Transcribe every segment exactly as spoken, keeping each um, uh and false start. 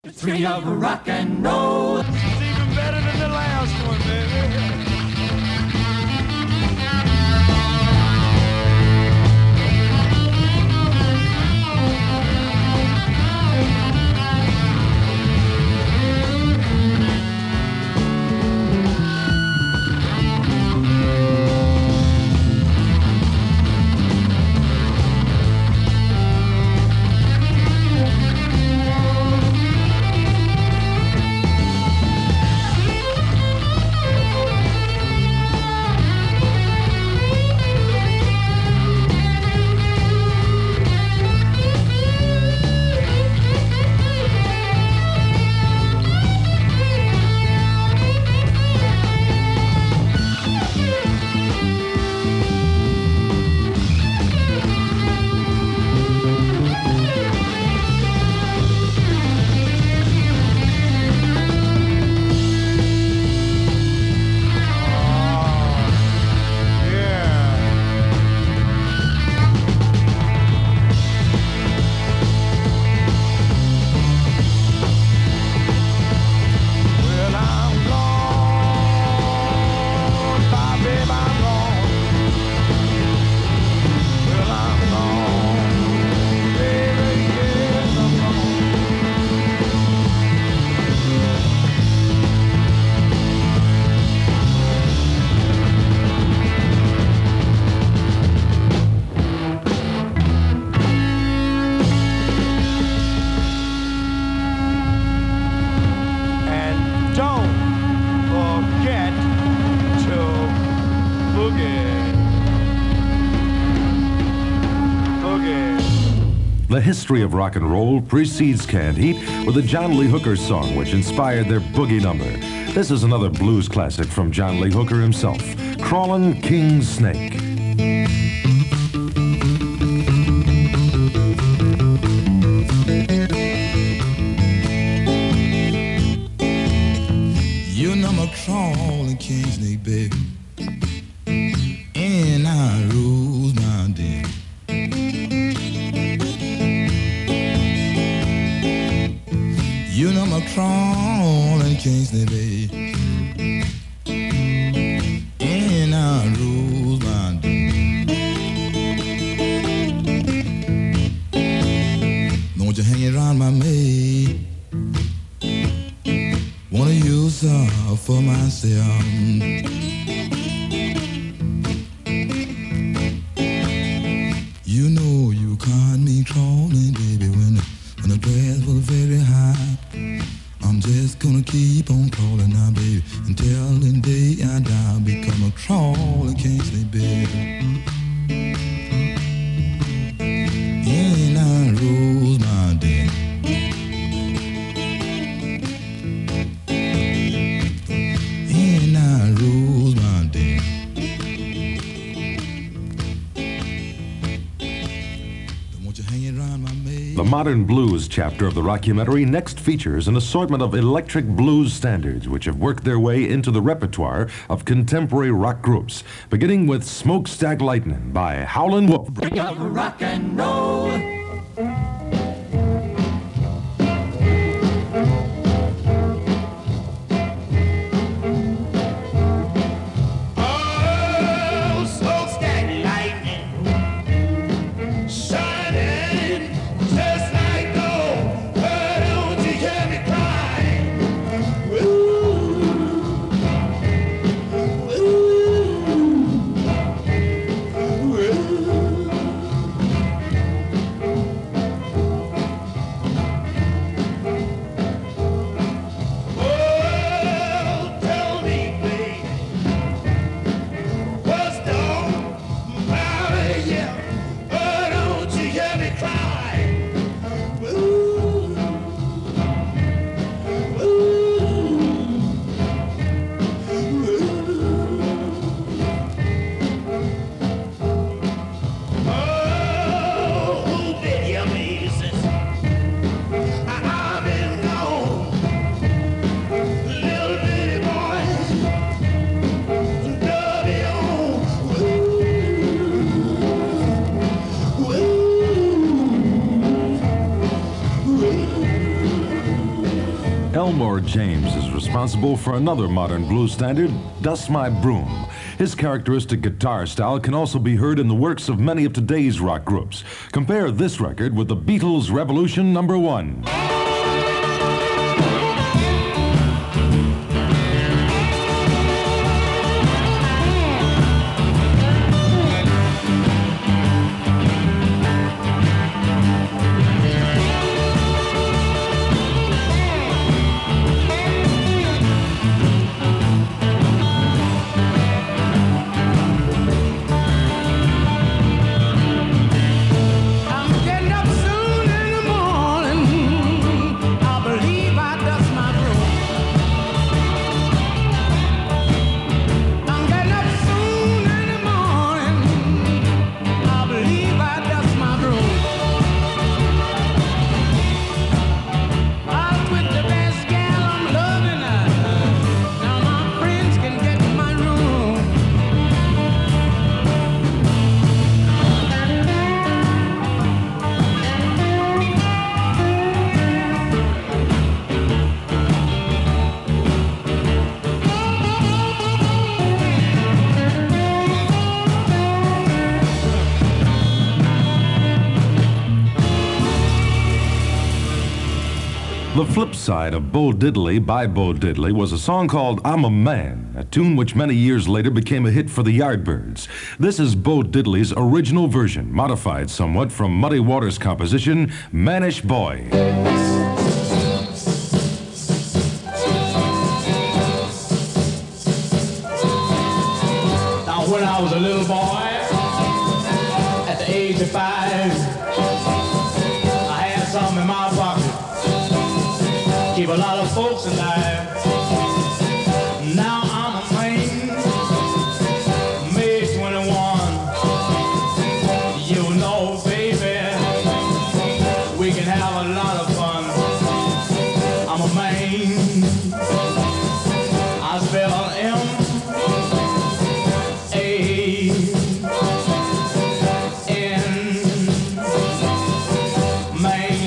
Three of rock and roll. It's even better than the last one, baby. The history of rock and roll precedes Canned Heat with a John Lee Hooker song which inspired their boogie number. This is another blues classic from John Lee Hooker himself, Crawlin' King Snake. You know I'm a crawling king snake, baby, and I rules my den. You know I'm a crawling king snake, baby, and I rules my den. Don't you hang around my maid. Wanna use her for myself. You know you caught me crawling, baby, when the, when the grass was very high. I'm just gonna keep on crawling now, baby, until the day I die. Become a crawling king snake, baby, and I rules my den. The modern blues chapter of the rockumentary next features an assortment of electric blues standards which have worked their way into the repertoire of contemporary rock groups, beginning with Smokestack Lightning by Howlin' Wolf. Bring out rock and roll. Elmore James is responsible for another modern blues standard, Dust My Broom. His characteristic guitar style can also be heard in the works of many of today's rock groups. Compare this record with the Beatles' Revolution Number One. The flip side of Bo Diddley by Bo Diddley was a song called I'm a Man, a tune which many years later became a hit for the Yardbirds. This is Bo Diddley's original version, modified somewhat from Muddy Waters' composition, Mannish Boy. Now, when I was a little boy, at the age of five, I had something in my pocket. Keep a lot of folks alive. Now I'm a man, May twenty-one. You know, baby, we can have a lot of fun. I'm a man. I spell M A N, man.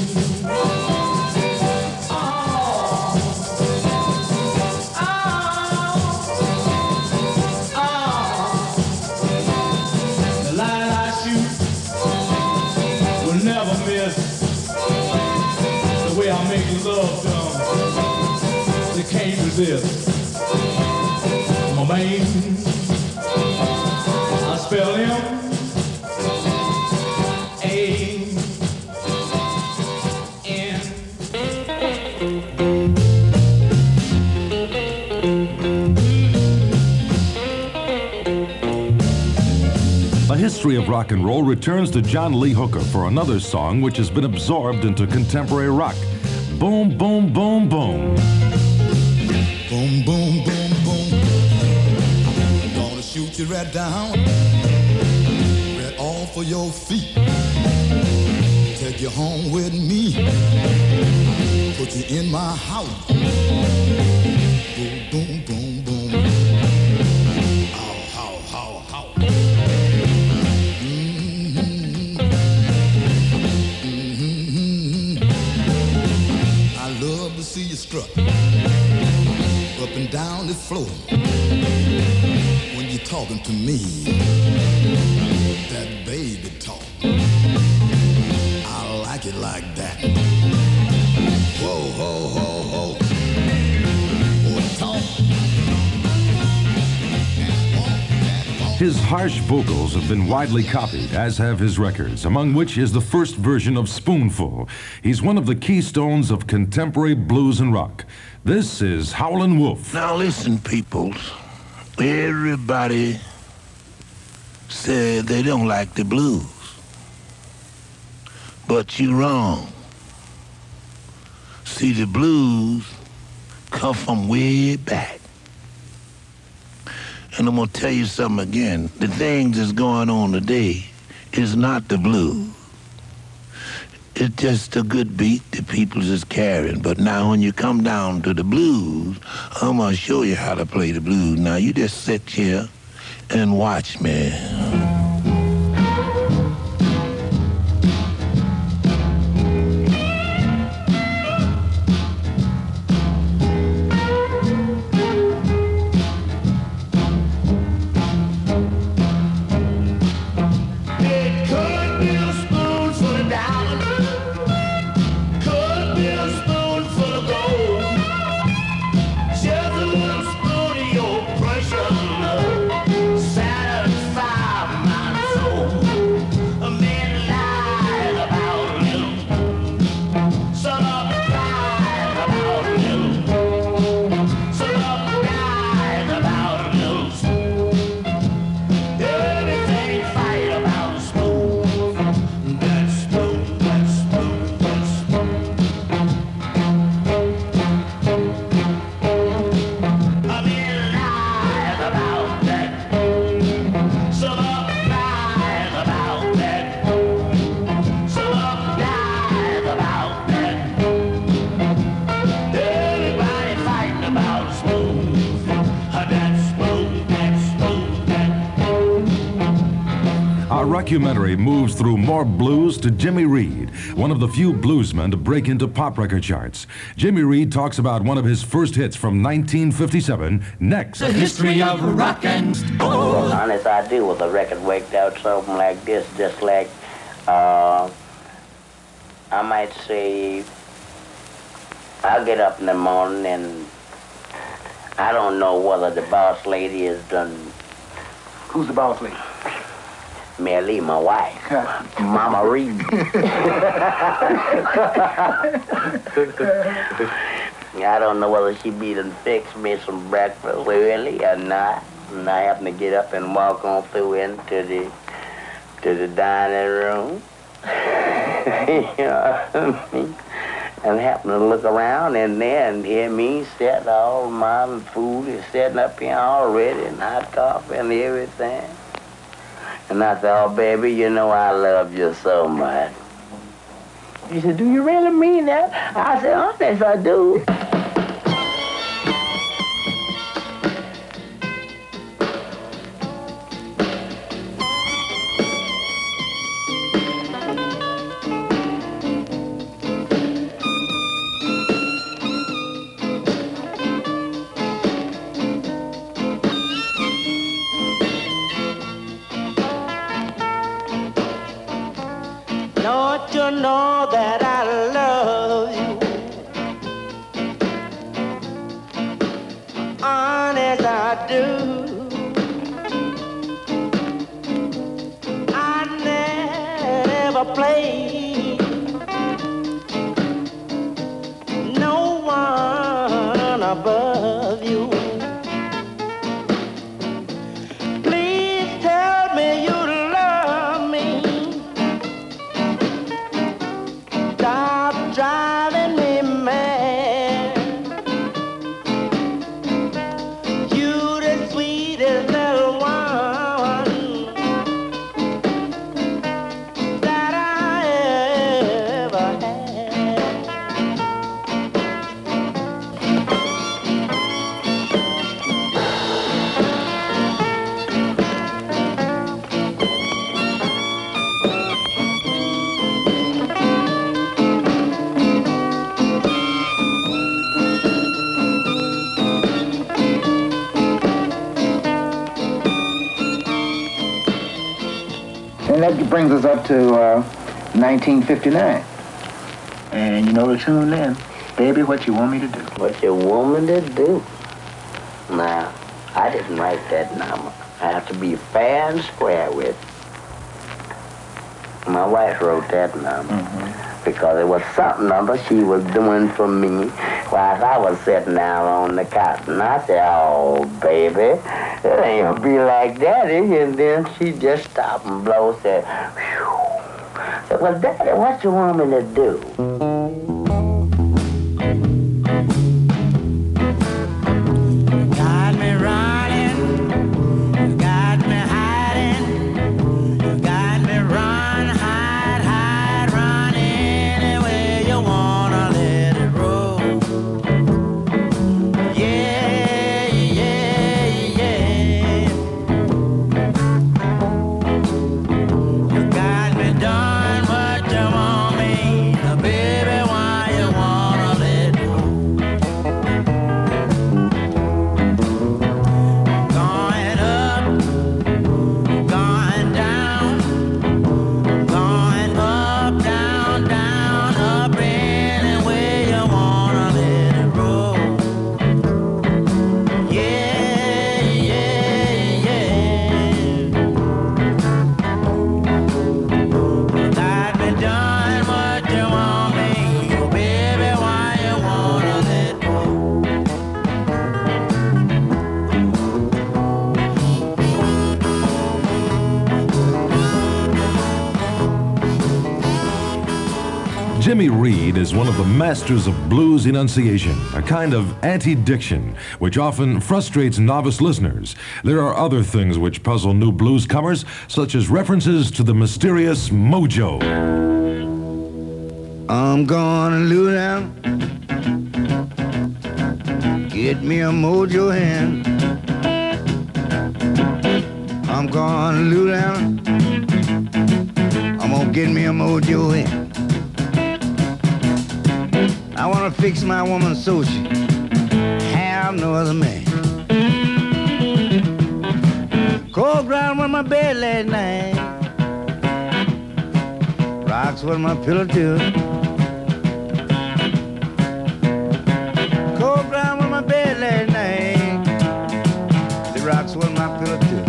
Love them, they can't resist. I'm a man, I spell him A N. The history of rock and roll returns to John Lee Hooker for another song which has been absorbed into contemporary rock. Boom, boom, boom, boom. Boom, boom, boom, boom. Gonna shoot you right down, right off of your feet. Take you home with me, put you in my house. Boom, boom, boom, boom. Ow, how, how, how. Love to see you strut up and down the floor when you're talking to me. That baby talk, I like it like that. Whoa, whoa, whoa, whoa. Oh, talk. His harsh vocals have been widely copied, as have his records, among which is the first version of Spoonful. He's one of the keystones of contemporary blues and rock. This is Howlin' Wolf. Now listen, peoples. Everybody said they don't like the blues. But you're wrong. See, the blues come from way back. And I'm gonna tell you something again. The things that's going on today is not the blues. It's just a good beat the people is carrying. But now when you come down to the blues, I'm gonna show you how to play the blues. Now you just sit here and watch me. rockumentary moves through more blues to Jimmy Reed, one of the few bluesmen to break into pop record charts. Jimmy Reed talks about one of his first hits from nineteen fifty-seven, next. The history of rock and roll. Honest, I do with a record worked out something like this, just like, uh, I might say, I'll get up in the morning and I don't know whether the boss lady has done. Who's the boss lady? Melly, my wife. Mama Reed. I don't know whether she be done fix me some breakfast early or not. And I happen to get up and walk on through into the to the dining room. You know what I mean? And happen to look around and then hear me set all my food is setting up here already and hot coffee and everything. And I said, oh, baby, you know I love you so much. She said, do you really mean that? I said, honest, I do. Don't you know that I love you? Honest, I do. I never played no one above you. Please tell me you love me. Stop driving me mad. You the sweetest little one that I ever had. And that brings us up to uh, nineteen fifty-nine. And you know the tune then. Baby, what you want me to do? What you want me to do? Now, I didn't write that number. I have to be fair and square with it. My wife wrote that number mm-hmm. because it was something number she was doing for me while I was sitting down on the couch. And I said, oh, baby, it ain't gonna be like that. And then she just stopped and blow, said, whew. I said, well, Daddy, what you want me to do? Got me running, you got me hiding, you got me run, hide, hide, run anywhere you wanna let it roll. Yeah, yeah, yeah. You got me done what you want me, baby, why you wanna let go? Going up, going down, going up, down, down, up, anywhere you wanna let it roll. Yeah, yeah, yeah. Got me done what you want me, baby, why you wanna let go? Jimmy Reed is one of the masters of blues enunciation, a kind of anti-diction, which often frustrates novice listeners. There are other things which puzzle new blues comers, such as references to the mysterious mojo. I'm gonna lose down, get me a mojo hand. I'm gonna lose down, I'm gonna get me a mojo in. I wanna fix my woman so she have no other man. Cold ground on my bed last night, rocks was my pillow too. Cold ground on my bed last night, the rocks was my pillow too.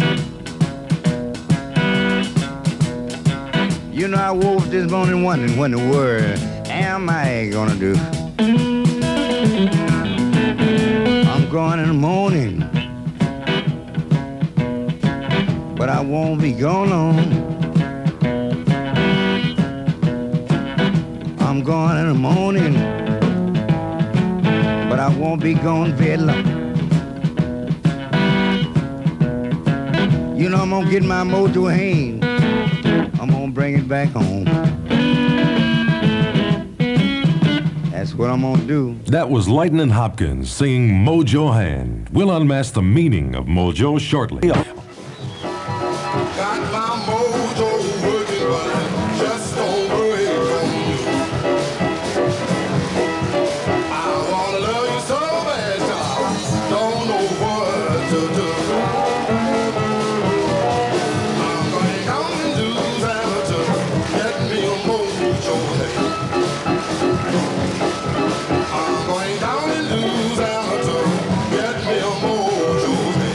You know, I woke up this morning wondering what in the world am I gonna do. I'm going in the morning, but I won't be gone long. I'm going in the morning, but I won't be gone very long. You know, I'm gonna get my mojo hand, I'm gonna bring it back home. That's what I'm gonna do. That was Lightnin' Hopkins singing Mojo Hand. We'll unmask the meaning of mojo shortly. Got my mojo working, but I just don't work on you. I wanna love you so bad, child, don't know what to do. I'm going down and do that to get me a mojo hand. I'm going down and do that to get me a mojo hand.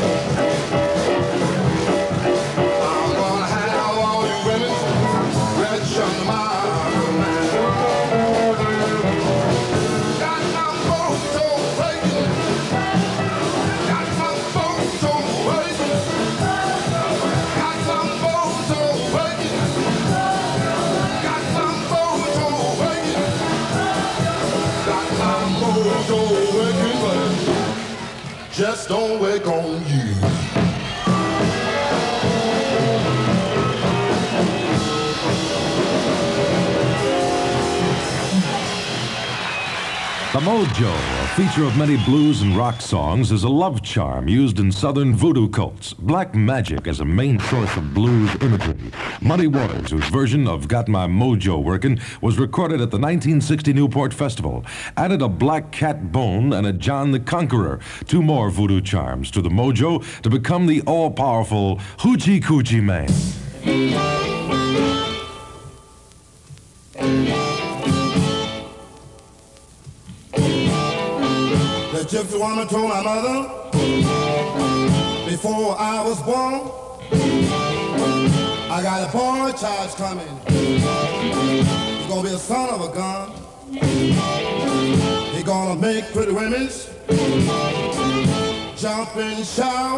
I'm gonna have all you women rich under my command. Got my mojo working, got my mojo working, got my mojo working, got my mojo working, got my mojo working, but just don't work on you. The mojo, a feature of many blues and rock songs, is a love charm used in southern voodoo cults. Black magic as a main source of blues imagery. Muddy Waters, whose version of Got My Mojo Workin' was recorded at the nineteen sixty Newport Festival, added a black cat bone and a John the Conqueror, two more voodoo charms to the mojo to become the all-powerful Hoochie Coochie Man. The gypsy woman told my mother before I was born, I got a boy child coming. He's gonna be a son of a gun. He's gonna make pretty women jump and shout.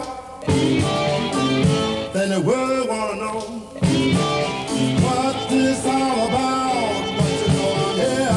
Then the world wanna know what this all about. But you know I'm here.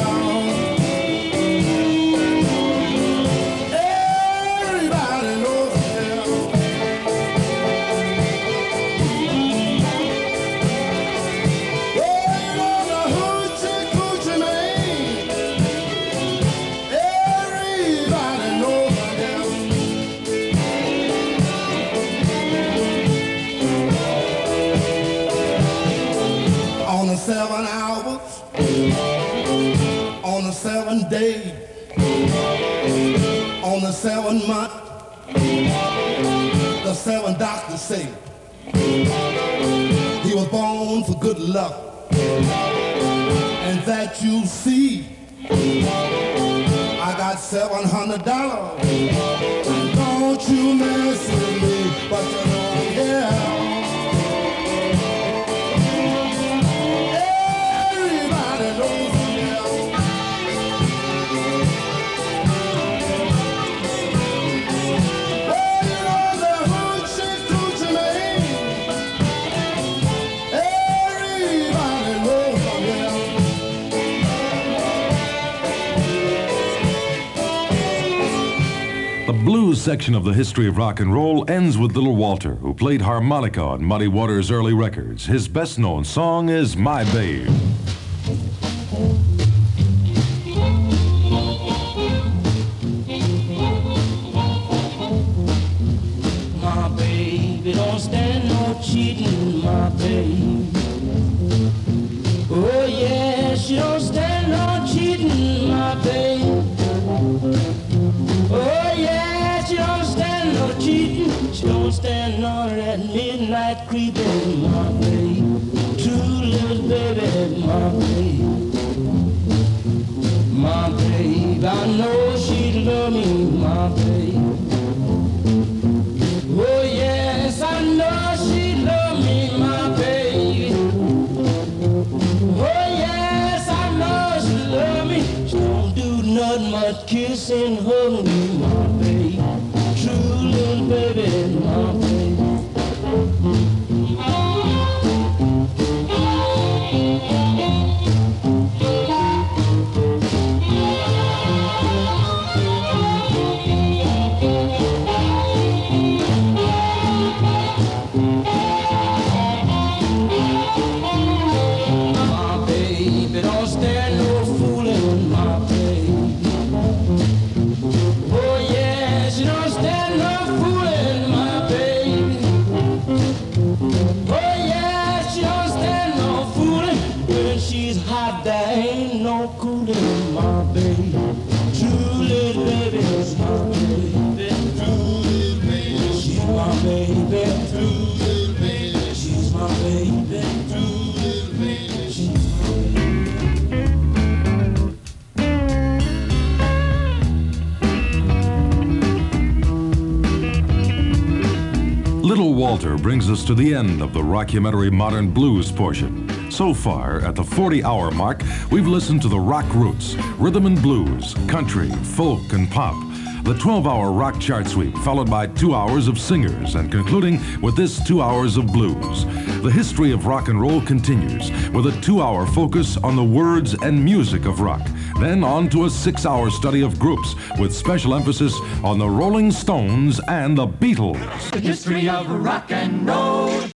Seven hours on the seventh day, on the seventh month, the seven doctors say he was born for good luck, and that you see, I got seven hundred dollars. Don't you mess with me, but you know I'm here. The blues section of the history of rock and roll ends with Little Walter, who played harmonica on Muddy Waters' early records. His best-known song is My Babe. My baby don't stand no cheating, my baby. standing on that midnight creeping, my babe. True little baby, my babe. My babe, I know she love me, my babe. Oh yes, I know she love me, my baby. Oh yes, I know she love me. She don't do nothing but kiss and hug me, my baby. True little baby, my baby. Little Walter brings us to the end of the rockumentary Modern Blues portion. So far, at the forty-hour mark, we've listened to the rock roots, rhythm and blues, country, folk, and pop. The twelve-hour rock chart sweep, followed by two hours of singers, and concluding with this two hours of blues. The history of rock and roll continues with a two-hour focus on the words and music of rock. Then on to a six-hour study of groups with special emphasis on the Rolling Stones and the Beatles. The history of rock and roll.